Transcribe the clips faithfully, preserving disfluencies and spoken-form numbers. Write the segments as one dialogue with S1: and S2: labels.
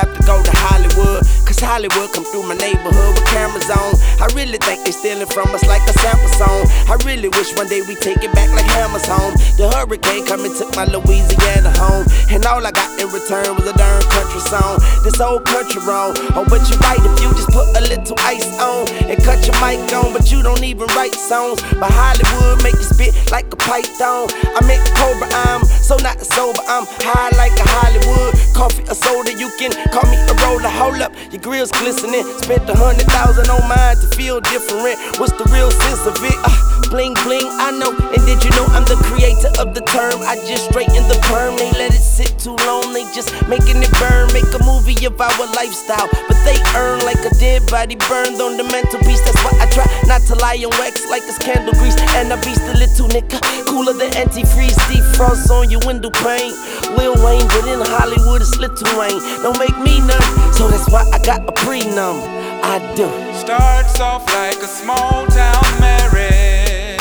S1: have to go to Hollywood, cause Hollywood come through my neighborhood with cameras on. I really think they stealing from us like a sample song. I really wish one day we take it back like Hammer's home. The hurricane come and took my Louisiana home, and all I got in return was a darn country song. This old country wrong. Oh, but you're right if you just put a little ice on and cut your mic on, but you don't even write songs. But Hollywood make you spit like a python. I make Cobra, I'm so not sober, I'm high like a Hollywood. Coffee or soda, you can call me a roller. Hold up, your grill's glistening. Spent a hundred thousand on mine to feel different. What's the real sense of it? Uh, bling bling, I know. And did you know I'm the creator of the term? I just straighten the perm, they let it sit too long. They just making it burn, make a movie of our lifestyle, but they earn like a dead body burned on the mantelpiece. That's why I try not to lie and wax like it's candle grease. And I be still little nigga, cooler than antifreeze. Defrost on your window pane. Lil Wayne, but in Hollywood it's Little Wayne. Don't make me none, so that's why I got a prenum. I do.
S2: Starts off like a small town marriage,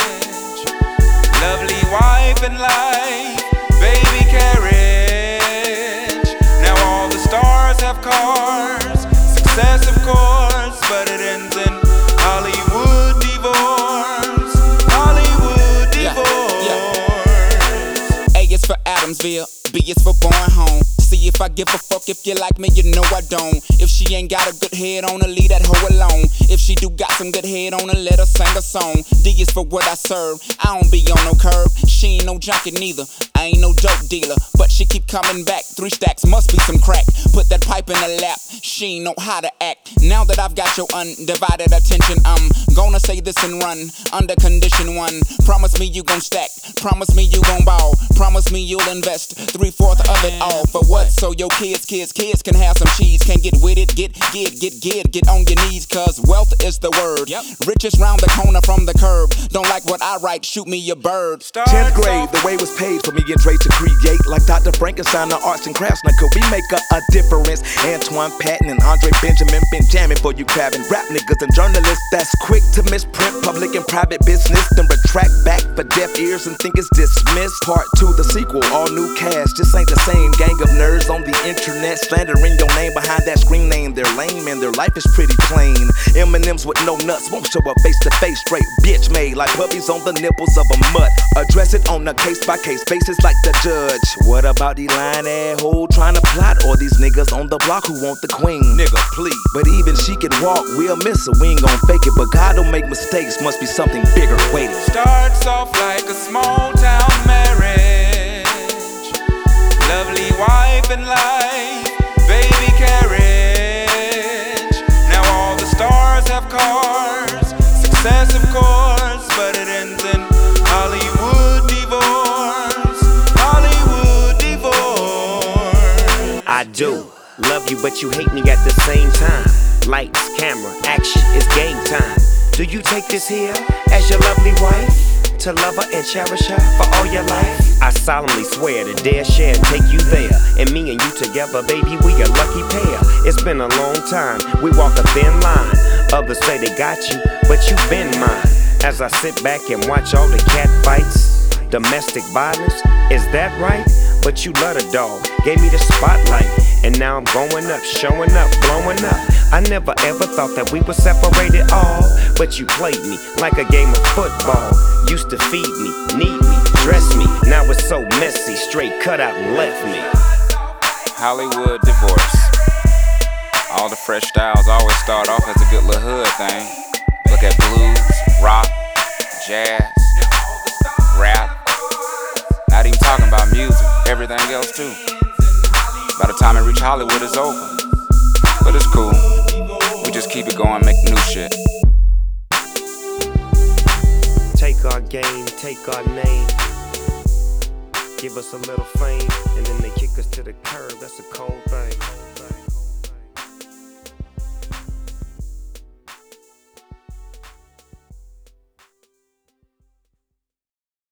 S2: lovely wife and life, baby carriage. Now all the stars have cars, success of course, but it ends in Hollywood divorce. Hollywood divorce.
S3: Yeah, yeah. A is for Adamsville, B is for born home. See if I give a fuck, if you like me, you know I don't. If she ain't got a good head on her, leave that hoe alone. If she do got some good head on her, let her sing a song. D is for what I serve, I don't be on no curb. She ain't no jockey neither, I ain't no dope dealer, but she keep coming back. Three stacks, must be some crack. Put that pipe in her lap, she ain't know how to act. Now that I've got your undivided attention, I'm gonna say this and run under condition one. Promise me you gon' stack, promise me you gon' ball, promise me you'll invest three-fourths of it all. For what? So your kids, kids, kids can have some cheese. Can't get with it, get, get, get, get, get on your knees, cause wealth is the word. Yep. Riches round the corner from the curb. Don't like what I write, shoot me a bird.
S4: tenth grade, the way was paid for me and Dre to create. Like Doctor Frankenstein, the arts and crafts. Now could we make a, a difference? Antoine Patton and Andre Benjamin been jamming for you crabbing rap niggas and journalists that's quick to misprint public and private business, then retract back for deaf ears and think it's dismissed. Part two, the sequel, all new cast. Just ain't the same gang of nerds on the internet slandering your name behind that screen name. They're lame and their life is pretty plain. M and M's with no nuts won't show up face to face. Straight bitch made like puppies on the nipples of a mutt. Address it on a case by case basis like the judge. What about the lying asshole trying to plot, or these niggas on the block who want the queen? Nigga, please. But even she can walk, we'll miss her. We ain't gon' fake it, but God don't make mistakes. Must be something bigger waiting.
S2: Starts off like a small town marriage, lovely wife and life, baby carriage. Now all the stars have cars, success of course, but it ends in Hollywood divorce. Hollywood divorce.
S5: I do love you, but you hate me at the same time. Lights, camera, action, it's game time. Do you take this here as your lovely wife? To love her and cherish her for all your life? I solemnly swear to dare share and take you there. And me and you together, baby, we a lucky pair. It's been a long time, we walk a thin line. Others say they got you, but you been mine. As I sit back and watch all the cat fights, domestic violence, is that right? But you love the dog, gave me the spotlight, and now I'm going up, showing up, blowing up. I never ever thought that we were separated all, but you played me like a game of football. Used to feed me, need me, dress me. Now it's so messy, straight cut out and left me.
S2: Hollywood divorce. All the fresh styles always start off as a good little hood thing. Look at blues, rock, jazz, rap. Not even talking about music, everything else too. By the time it reach Hollywood, it's over. But it's cool, we just keep it going, make new shit.
S5: Take our game, take our name, give us a little fame, and then they kick us to the curb. That's a cold thing.